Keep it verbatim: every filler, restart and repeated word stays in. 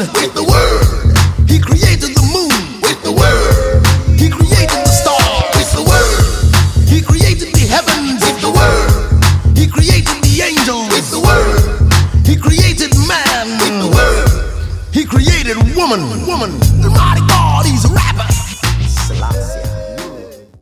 with the word. He created the moon with the word. He created the stars with the word. He created the heavens with the word. He created the angels with the word. He created man with the word. He created woman, woman.